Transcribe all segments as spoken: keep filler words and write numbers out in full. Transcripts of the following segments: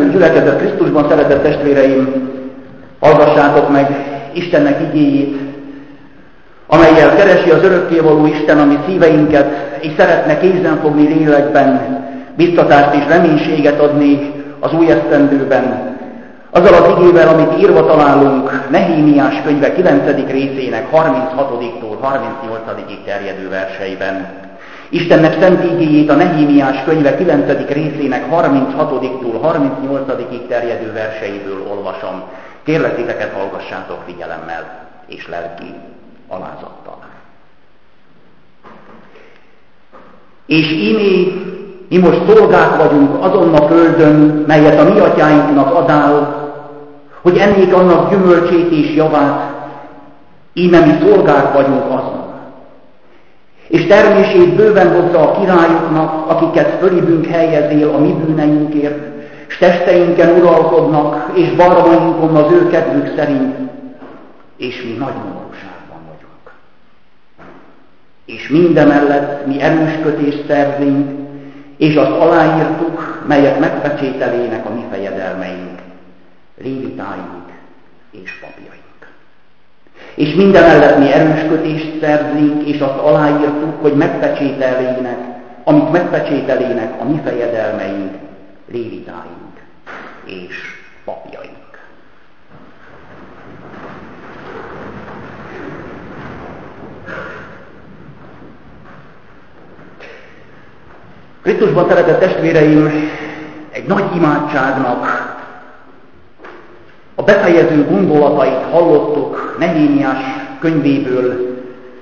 Dicső gyülekezet Krisztusban, szeretett testvéreim, hallgassátok meg Istennek igéjét, amellyel keresi az örökkévaló Isten a mi szíveinket, és szeretne kézen fogni lélekben, biztatást és reménységet adni az új esztendőben. Azzal az igével, amit írva találunk Nehémiás könyve kilencedik részének harminchatodiktól harmincnyolcadikig terjedő verseiben. Istennek szent igéjét a Nehémiás könyve kilencedik részének harminchatodiktól harmincnyolcadikig terjedő verseiből olvasom. Kérlek titeket, hallgassátok figyelemmel és lelki alázattal. És ímé, mi most szolgák vagyunk azon a földön, melyet a mi atyáinknak adál, hogy ennék annak gyümölcsét és javát, íme mi szolgák vagyunk azon. És termését bőven hozza a királyoknak, akiket fölibünk helyezél a mi bűneinkért, s testeinken uralkodnak, és barmainkon az ő kedvük szerint, és mi nagy nyomorúságban vagyunk. És mindemellett mi erősködést szerzünk, és azt aláírtuk, melyet megpecsételének a mi fejedelmeink, lévitáink és papjaink. És mindemellett mi erősködést szerzünk, és azt aláírtuk, hogy megpecsételének, amit megpecsételének a mi fejedelmeink, lévitáink és papjaink. Krisztusban, szeretett testvéreim, egy nagy imádságnak a befejező gondolatait hallottuk Nehémiás könyvéből,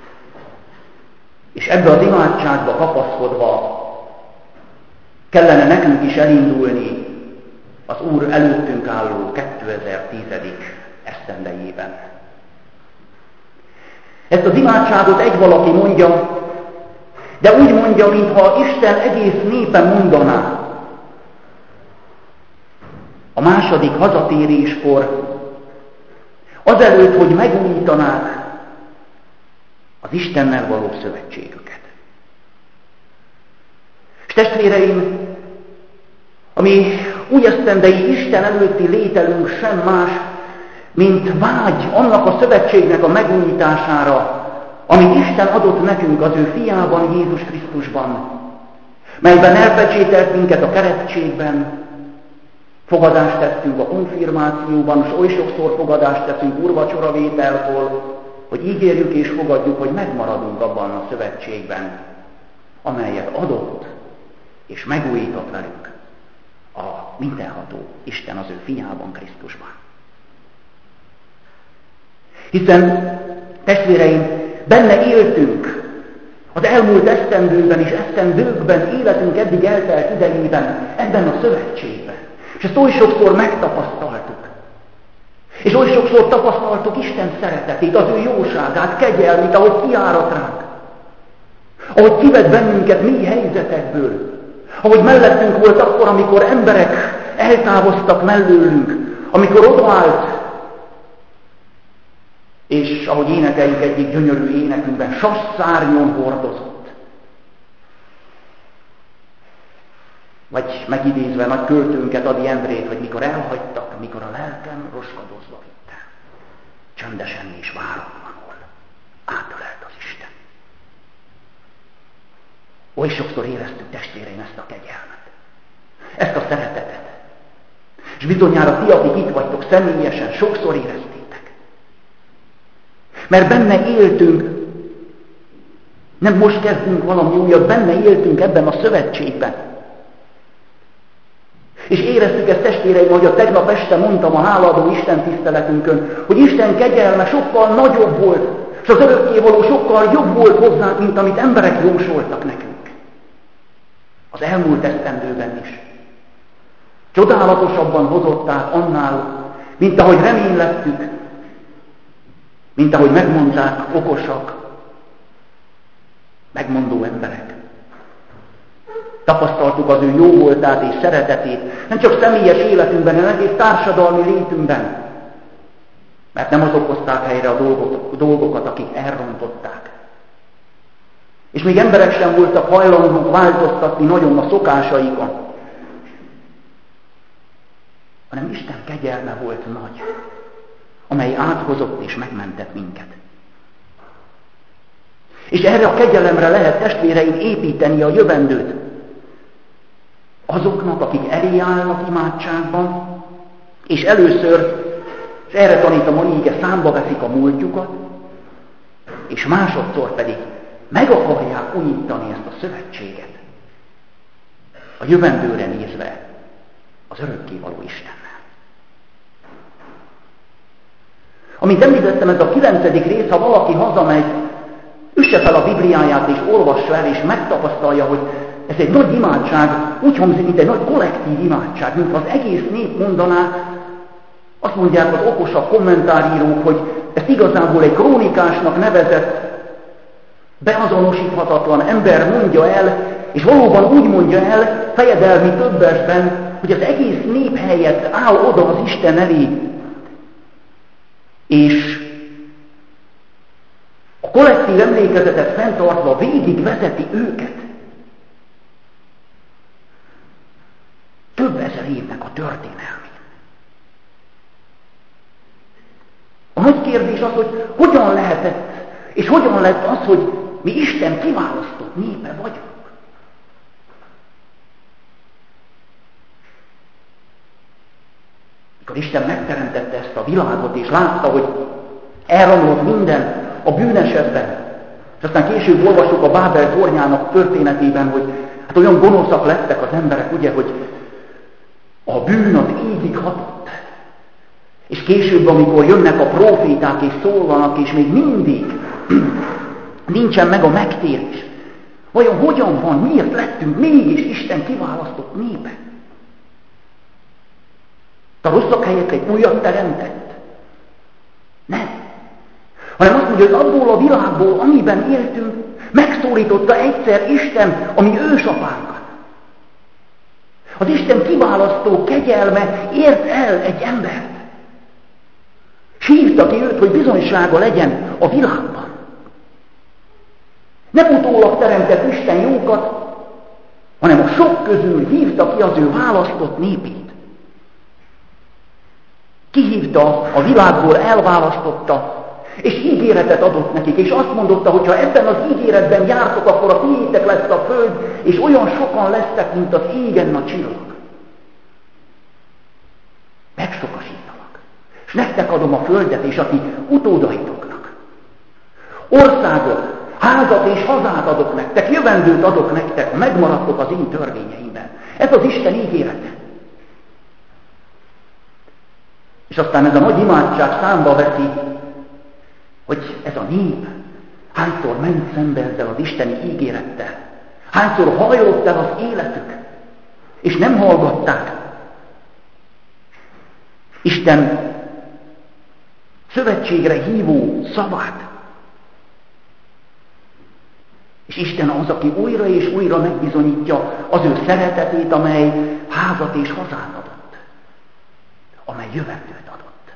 és ebbe az imádságba kapaszkodva kellene nekünk is elindulni az Úr előttünk álló kétezer-tíz. esztendejében. Ezt az imádságot egy valaki mondja, de úgy mondja, mintha Isten egész népe mondaná. A második hazatéréskor, azelőtt, hogy megújítanák az Istennel való szövetségüket. És testvéreim, ami újesztendei Isten előtti lételünk sem más, mint vágy annak a szövetségnek a megújítására, amit Isten adott nekünk az ő fiában, Jézus Krisztusban, melyben elpecsételt minket a keresztségben, fogadást tettünk a konfirmációban, és oly sokszor fogadást teszünk úrvacsoravételkor, hogy ígérjük és fogadjuk, hogy megmaradunk abban a szövetségben, amelyet adott és megújított velünk a mindenható Isten az ő fiában, Krisztusban. Hiszen, testvéreim, benne éltünk az elmúlt esztendőben és esztendőkben, életünk eddig eltelt idejében, ebben a szövetségben. És ezt oly sokszor megtapasztaltuk. És oly sokszor tapasztaltuk Isten szeretetét, az ő jóságát, kegyelmét, ahogy kiárat ránk. Ahogy kivett bennünket mély helyzetekből. Ahogy mellettünk volt akkor, amikor emberek eltávoztak mellőlünk. Amikor odaállt, és ahogy énekeljük egyik gyönyörű énekünkben, sasszárnyon hordozott. Vagy megidézve nagy költőnket, Ady Endrét, hogy mikor elhagytak, mikor a lelkem roskadozva vitte. Csöndesen és váratlanul átölelt az Isten. Oly sokszor éreztük, testvéreim, ezt a kegyelmet, ezt a szeretetet. És bizonyára ti, akik itt vagytok, személyesen sokszor éreztétek. Mert benne éltünk, nem most kezdünk valami újat, benne éltünk ebben a szövetségben. És éreztük ezt, testvéreim, hogy a tegnap este mondtam a hálaadó Isten tiszteletünkön, hogy Isten kegyelme sokkal nagyobb volt, és az örökkévaló sokkal jobb volt hozzánk, mint amit emberek jósoltak nekünk. Az elmúlt esztendőben is. Csodálatosabban hozott át annál, mint ahogy reménylettük, mint ahogy megmondták okosak, megmondó emberek. Tapasztaltuk az ő jó voltát és szeretetét, nem csak személyes életünkben, hanem egész társadalmi létünkben. Mert nem azok hozták helyre a dolgokat, akik elrontották. És még emberek sem voltak hajlandók változtatni nagyon a szokásaikon. hanem Isten kegyelme volt nagy, amely áthozott és megmentett minket. És erre a kegyelemre lehet, testvéreim, építeni a jövendőt. Azoknak, akik elé állnak imádságban, és először, és erre tanítom a íge, számba veszik a múltjukat, és másodszor pedig meg akarják újítani ezt a szövetséget. A jövendőre nézve az örökkévaló Istennel. Amint említettem, ez a kilencedik rész, ha valaki hazamegy, üsse fel a Bibliáját és olvassa el, és megtapasztalja, hogy ez egy nagy imádság, úgy hangzik, mint egy nagy kollektív imádság, mint az egész nép mondaná. Azt mondják az okosabb kommentárírók, hogy ezt igazából egy krónikásnak nevezett, beazonosíthatatlan ember mondja el, és valóban úgy mondja el fejedelmi többesben, hogy az egész nép helyett áll oda az Isten elé, és a kollektív emlékezetet fenntartva végig vezeti őket. Több ezer évnek a történelmén. A nagy kérdés az, hogy hogyan lehetett, és hogyan lett az, hogy mi Isten kiválasztott népe vagyunk. Mikor Isten megteremtette ezt a világot, és látta, hogy elromlott minden a bűnesetben, és aztán később olvasjuk a Bábel tornyának történetében, hogy hát olyan gonoszak lettek az emberek, ugye, hogy a bűn az égig hatott. És később, amikor jönnek a próféták és szólnak, és még mindig nincsen meg a megtérés. Vajon hogyan van, miért lettünk mégis Isten kiválasztott népe? A rosszak helyett egy újat teremtett? Nem. Hanem azt mondja, hogy abból a világból, amiben éltünk, megszólította egyszer Isten, ami ősapánkat. Az Isten kiválasztó kegyelme ért el egy embert. És hívta ki őt, hogy bizonysága legyen a világban. Nem utólag teremtett Isten jókat, hanem a sok közül hívta ki az ő választott népét. Kihívta, a világból elválasztotta, és ígéretet adott nekik, és azt mondotta, hogy ha ebben az ígéretben jártok, akkor a tiétek lesz a föld, és olyan sokan lesztek, mint az égen a csillag. Megsokasítalak. És nektek adom a földet, és a ti utódaitoknak. Országot, házat és hazát adok nektek, jövendőt adok nektek, ha megmaradtok az én törvényeimben. Ez az Isten ígérete. És aztán ez a nagy imádság számba veszi, hogy ez a nép hányszor ment szembe ezzel az isteni ígérettel, hányszor hajlott el az életük, és nem hallgatták Isten szövetségre hívó szavát. És Isten az, aki újra és újra megbizonyítja az ő szeretetét, amely házat és hazát adott, amely jövendőt adott.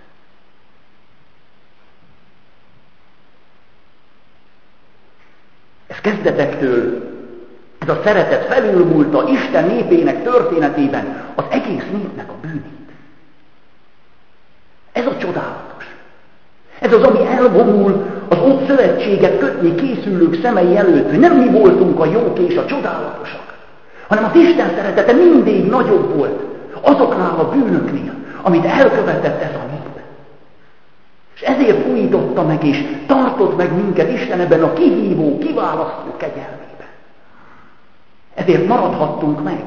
Ez kezdetektől, ez a szeretet felülmúlta Isten népének történetében az egész népnek a bűnét. Ez a csodálatos. Ez az, ami elvonul az ott szövetséget kötni készülők szemei előtt, hogy nem mi voltunk a jók és a csodálatosak, hanem az Isten szeretete mindig nagyobb volt azoknál a bűnöknél, amit elkövetett ez a nép. És ezért újította meg és tartott meg minket Isten ebben a kihívó, kiválasztó kegyelmében. Ezért maradhattunk meg.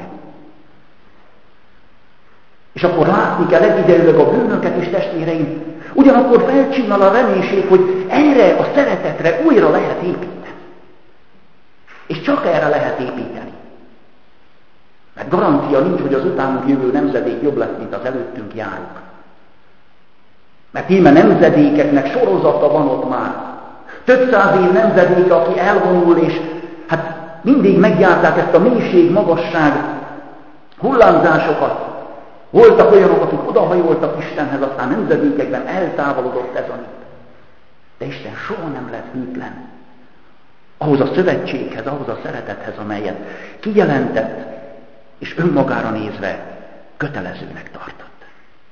És akkor látni kell egyidejűleg a bűnöket is, testvéreim, ugyanakkor felcsinnal a reménység, hogy erre a szeretetre újra lehet építeni. És csak erre lehet építeni. Mert garancia nincs, hogy az utánunk jövő nemzedék jobb lesz, mint az előttünk járunk. Mert íme nemzedékeknek sorozata van ott már. Több száz év nemzedék, aki elvonul, és hát mindig megjárták ezt a mélység, magasság, hullámzásokat. Voltak olyanok, akik odahajoltak Istenhez, aztán nemzedékekben eltávolodott ez a nép. De Isten soha nem lett hűtlen ahhoz a szövetséghez, ahhoz a szeretethez, amelyet kijelentett, és önmagára nézve kötelezőnek tartott.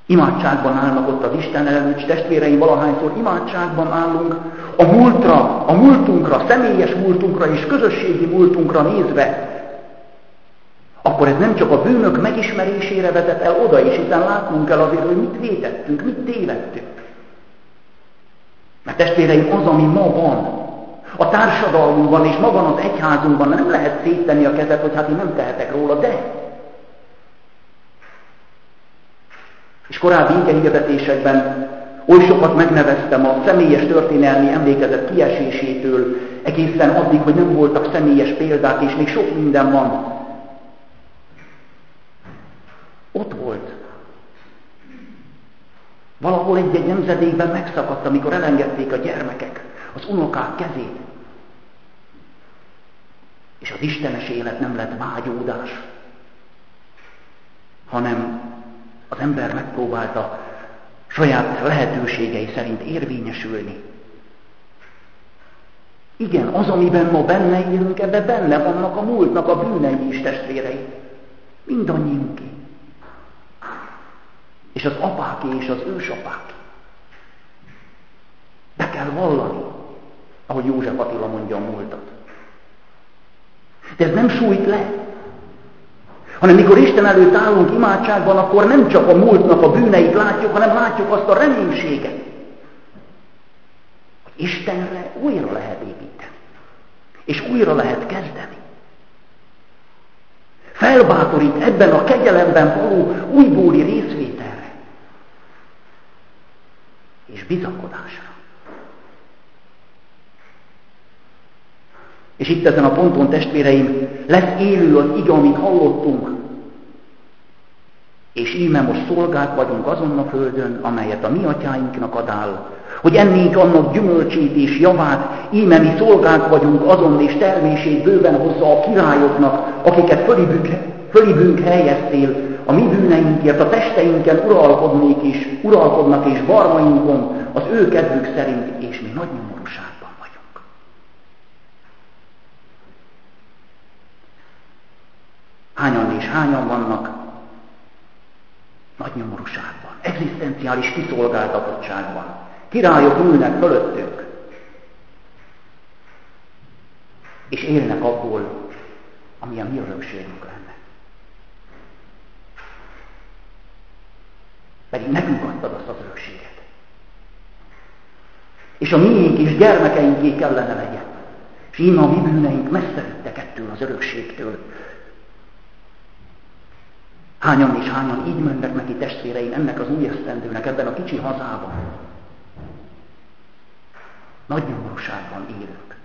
Imádságban állnak ott az Isten előtt, és testvéreim, valahányszor imádságban állunk, a múltra, a múltunkra, személyes múltunkra és közösségi múltunkra nézve, akkor ez nem csak a bűnök megismerésére vezet el oda is, hiszen látnunk kell azért, hogy mit vétettünk, mit tévedtünk. Mert testvéreim, az, ami ma van, a társadalmunkban és ma van az egyházunkban, nem lehet széttenni a kezet, hogy hát én nem tehetek róla, de. És korábbi igehirdetésekben oly sokat megneveztem a személyes történelmi emlékezet kiesésétől, egészen addig, hogy nem voltak személyes példák, és még sok minden van. Ott volt. Valahol egy-egy nemzedékben megszakadt, amikor elengedték a gyermekek az unokák kezét. És az istenes élet nem lett vágyódás, hanem az ember megpróbálta saját lehetőségei szerint érvényesülni. Igen, az, amiben ma benne élünk, ebben benne vannak a múltnak a bűnei is, testvérei. Mindannyiunké. És az apáké és az ősapáké. Be kell vallani, ahogy József Attila mondja a múltat. De ez nem sújt le. Hanem mikor Isten előtt állunk imádságban, akkor nem csak a múltnak a bűneit látjuk, hanem látjuk azt a reménységet, hogy Istenre újra lehet építeni. És újra lehet kezdeni. Felbátorít ebben a kegyelemben való újbóli részvételre. És bizakodásra. És itt ezen a ponton, testvéreim, lesz élő az ige, amit hallottunk. És íme most szolgák vagyunk azon a földön, amelyet a mi atyáinknak ad áll, hogy ennénk annak gyümölcsét és javát, íme mi szolgák vagyunk azon, és termését bőven hozza a királyoknak, akiket fölibünk, fölibünk helyeztél, a mi bűneinkért, a testeinken uralkodnék és uralkodnak és barmainkon, az ő kedvük szerint, és mi nagy nyomorúságban vagyunk. Hányan és hányan vannak nagy nyomorúságban, egzisztenciális kiszolgáltatottságban. Királyok ülnek fölöttünk, és élnek abból, ami a mi örökségünk lenne. Pedig nekünk adtad azt az örökséget. És a miénk és gyermekeinké kellene legyen. És íme a mi bűneink messze vittek ettől az örökségtől. Hányan és hányan így mennek neki, testvéreim, ennek az új esztendőnek ebben a kicsi hazában. Nagy nyomorúságban élünk.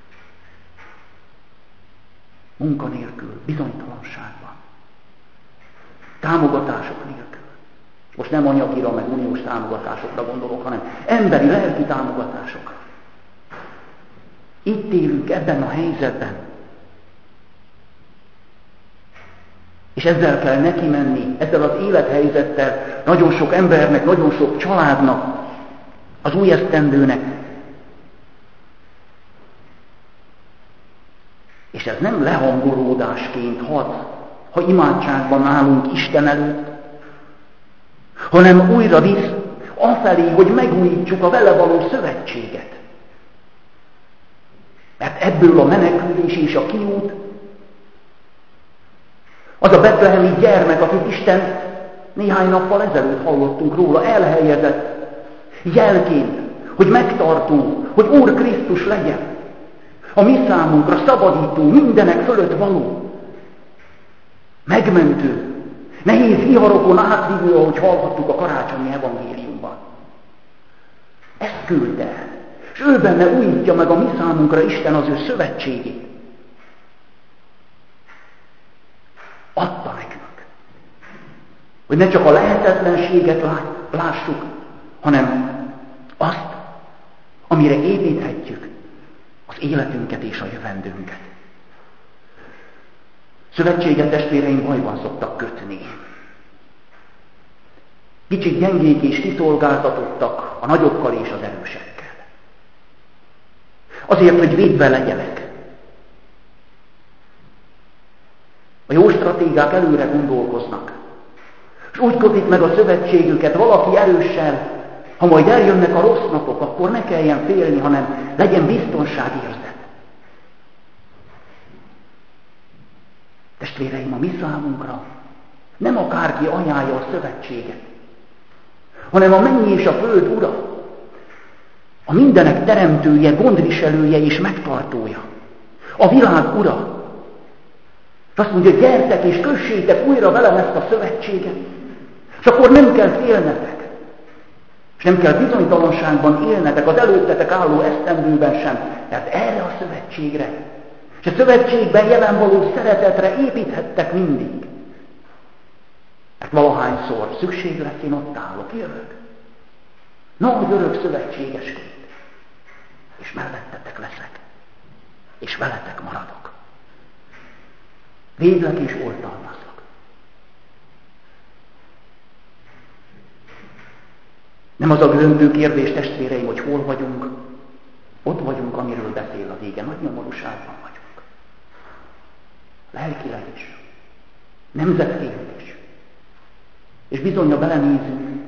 Munkanélkül, bizonytalanságban. Támogatások nélkül. Most nem anyagira, meg uniós támogatásokra gondolok, hanem emberi, lelki támogatásokra. Itt élünk ebben a helyzetben. És ezzel kell neki menni, ezzel az élethelyzettel nagyon sok embernek, nagyon sok családnak, az új esztendőnek. És ez nem lehangolódásként hat, ha imádságban állunk Isten előtt, hanem újra visz afelé, hogy megújítsuk a vele való szövetséget. Mert ebből a menekülés és a kiút, az a betlehemi gyermek, akit Isten néhány nappal ezelőtt hallottunk róla, elhelyezett jelként, hogy megtartó, hogy Úr Krisztus legyen. A mi számunkra szabadító, mindenek fölött való, megmentő, nehéz viharokon átvívő, ahogy hallhattuk a karácsonyi evangéliumban. Ezt küldte el, és ő benne újítja meg a mi számunkra Isten az ő szövetségét. Adta nekünk, hogy ne csak a lehetetlenséget lássuk, hanem azt, amire építhetjük az életünket és a jövendőnket. Szövetséget, testvéreim, bajban szoktak kötni. Kicsit gyengék és kiszolgáltatottak a nagyokkal és az erősekkel. Azért, hogy védve legyenek. A jó stratégák előre gondolkoznak. És úgy kötik meg a szövetségüket valaki erőssel, ha majd eljönnek a rossz napok, akkor ne kelljen félni, hanem legyen biztonságérzet. Testvéreim, a mi számunkra nem akárki ajánlja a szövetséget, hanem a mennyi és a föld ura, a mindenek teremtője, gondviselője és megtartója, a világ ura. És azt mondja, gyertek és kössétek újra velem ezt a szövetséget, és akkor nem kell félnetek, és nem kell bizonytalanságban élnetek az előttetek álló esztendőben sem, tehát erre a szövetségre, és a szövetségben jelen való szeretetre építhettek mindig. Mert valahányszor szükség lesz, én ott állok, jövök. Nagy örök szövetségesként. És mellettetek leszek. És veletek maradok. Védlek és oltalmazlak. Nem az a döntő kérdés, testvéreim, hogy hol vagyunk. Ott vagyunk, amiről beszél az ége. Nagy nyomorúságban vagyunk. Lelkileg is. Nemzetként is. És bizony, ha belenézünk,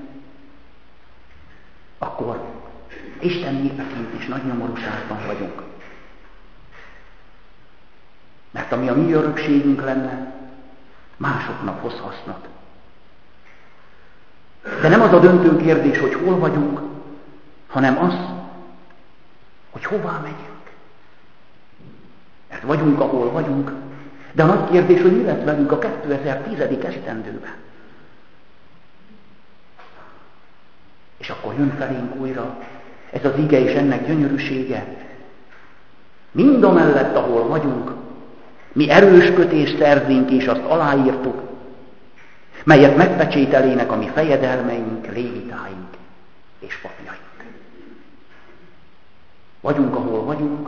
akkor Isten népeként is nagy nyomorúságban vagyunk. Mert ami a mi örökségünk lenne, másoknak hoz hasznot. De nem az a döntő kérdés, hogy hol vagyunk, hanem az, hogy hová megyünk. Mert vagyunk, ahol vagyunk, de a nagy kérdés, hogy mi lesz velünk a kétezer-tíz. esztendőben. És akkor jön felénk újra ez az ige és ennek gyönyörűsége. Mind a mellett, ahol vagyunk, mi erős kötést szerzünk, és azt aláírtuk, melyet megpecsételének a mi fejedelmeink, lévitáink és papjaink. Vagyunk, ahol vagyunk,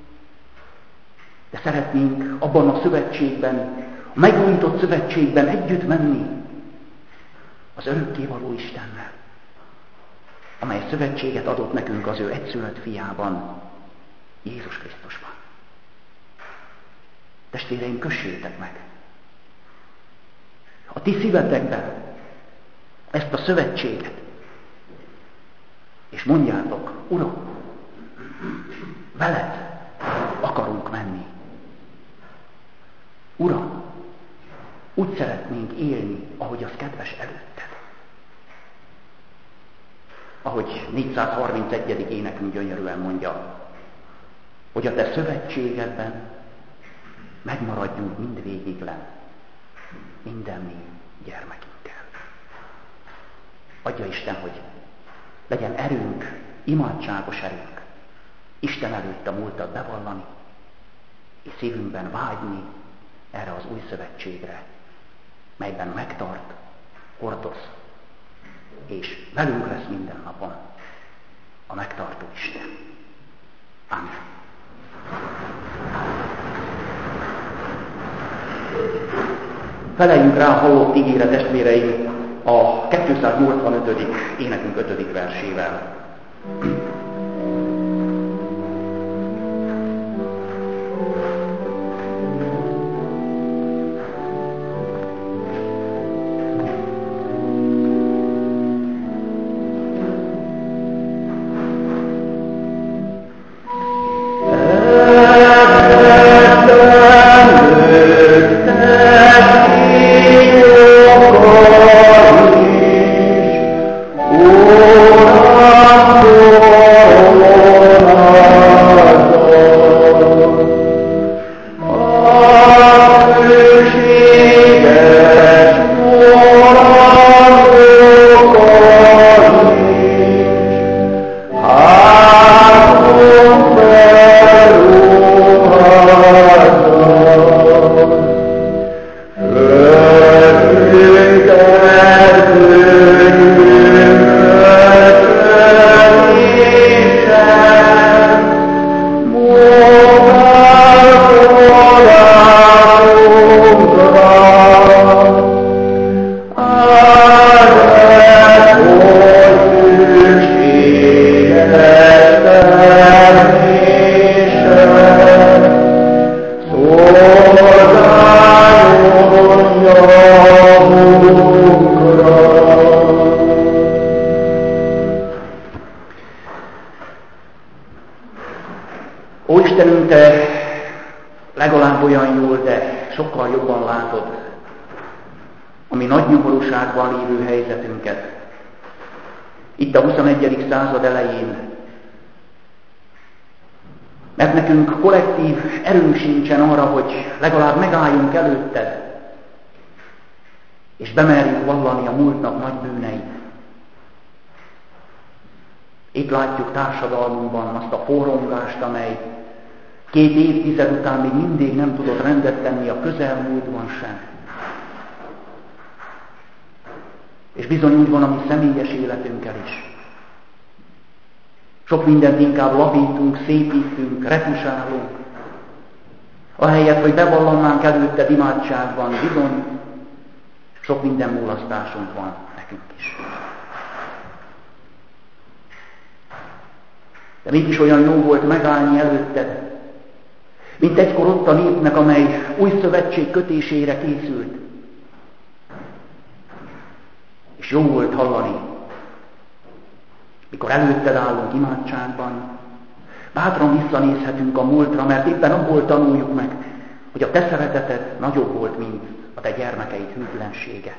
de szeretnénk abban a szövetségben, a megújított szövetségben együtt menni az örökkévaló Istennel, amely szövetséget adott nekünk az ő egyszülött fiában, Jézus Krisztusban. Testvéreim, kössétek meg a ti szívetekben ezt a szövetséget, és mondjátok, Uram, veled akarunk menni. Uram, úgy szeretnénk élni, ahogy az kedves előtted. Ahogy négyszázharmincegyedik énekünk gyönyörűen mondja, hogy a te szövetségedben megmaradjunk mindvégig lenn, minden mi gyermekünkkel. Adja Isten, hogy legyen erőnk, imádságos erőnk, Isten előtt a múltat bevallani, és szívünkben vágyni erre az új szövetségre, melyben megtart, hordoz, és velünk lesz minden napon a megtartó Isten. Amen. Feleljünk rá a hallott ígére, testvéreim, a kétszáznyolcvanötödik énekünk ötödik versével. Oh, mi nagy nyomorúságban lévő helyzetünket. Itt a huszonegyedik század elején, mert nekünk kollektív erőnk sincsen arra, hogy legalább megálljunk előtted, és bemerjük vallani a múltnak nagy bűneit. Itt látjuk társadalmunkban azt a forrongást, amely két évtized után még mindig nem tudott rendet tenni a közelmúltban sem. És bizony úgy van a mi személyes életünkkel is. Sok mindent inkább lavítunk, szépítünk, retusálunk. Ahelyett, hogy bevallanánk előtted imádságban, bizony sok minden mulasztásunk van nekünk is. De mégis olyan jó volt megállni előtted, mint egykor ott a népnek, amely új szövetség kötésére készült. És jó volt hallani, mikor előtted állunk imádságban, bátran visszanézhetünk a múltra, mert éppen abból tanuljuk meg, hogy a te szereteted nagyobb volt, mint a te gyermekeid hűtlensége.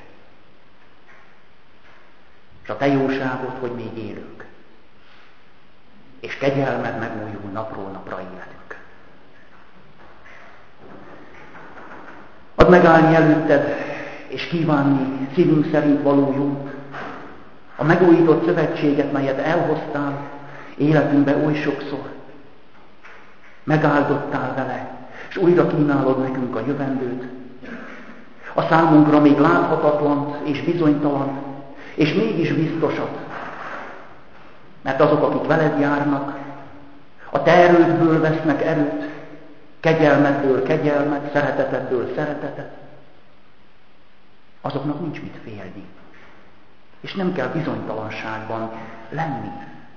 És a te jóságod, hogy még élünk. És kegyelmed megújul napról napra életünk. Add megállni előtted, és kívánni szívünk szerint való jót, a megújított szövetséget, melyet elhoztál életünkbe oly sokszor. Megáldottál vele, és újra kínálod nekünk a jövendőt, a számunkra még láthatatlant és bizonytalan, és mégis biztosat. Mert azok, akik veled járnak, a te erődből vesznek erőt, kegyelmedből kegyelmet, szeretetedből szeretetet, azoknak nincs mit félni. És nem kell bizonytalanságban lenni.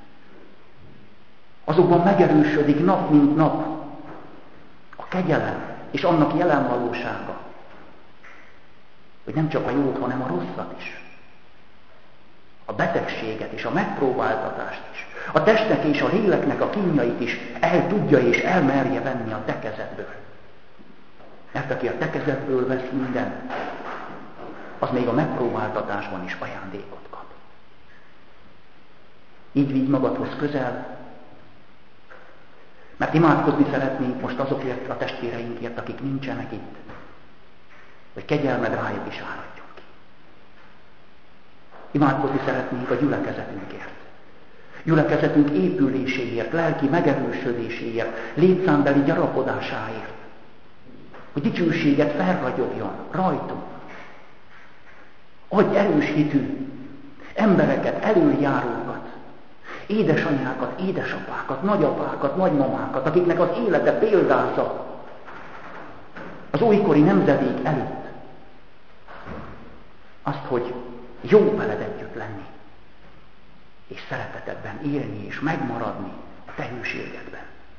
Azokban megerősödik nap mint nap a kegyelem és annak jelen valósága, hogy nem csak a jót, hanem a rosszat is. A betegséget és a megpróbáltatást is. A testnek és a léleknek a kínjait is el tudja és elmerje venni a te kezedből. Mert aki a te kezedből vesz mindent, az még a megpróbáltatásban is ajándékot kap. Így vigy magadhoz közel, mert imádkozni szeretnénk most azokért a testvéreinkért, akik nincsenek itt, hogy kegyelmed rájuk is áradjon ki. Imádkozni szeretnénk a gyülekezetünkért. Gyülekezetünk épüléséért, lelki megerősödéséért, létszámbeli gyarapodásáért. Hogy dicsőséget felragyogjon rajtunk. Adj erős hitű embereket, előjárókat, édesanyákat, édesapákat, nagyapákat, nagymamákat, akiknek az élete példázza az újkori nemzedék előtt. Azt, hogy jó veled együtt lenni, és szeretetedben élni, és megmaradni a te hűségedben.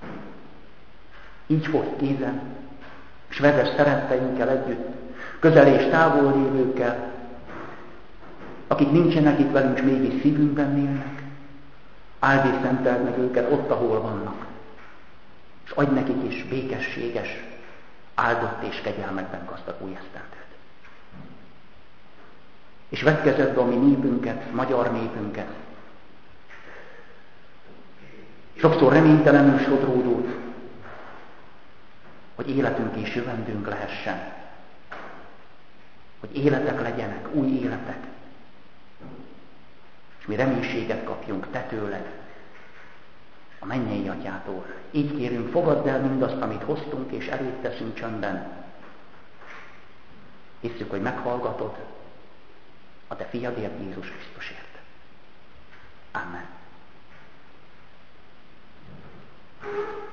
Így fogd kézen, és vezess szeretteinkkel együtt, közel és távol lévőkkel, akik nincsenek itt velünk, mégis szívünkben élnek, áld és szenteld meg őket ott, ahol vannak, és adj nekik is békességes, áldott és kegyelmekben gazdag új esztendőt. És vedd kezedbe a mi népünket, magyar népünket, sokszor reménytelenül sodródót, hogy életünk és jövendőnk lehessen, hogy életek legyenek, új életek, és mi reménységet kapjunk te tőled, a mennyei atyától. Így kérünk, fogadd el mindazt, amit hoztunk, és elét teszünk csöndben. Hisszük, hogy meghallgatod a te fiadért, Jézus Krisztusért. Amen.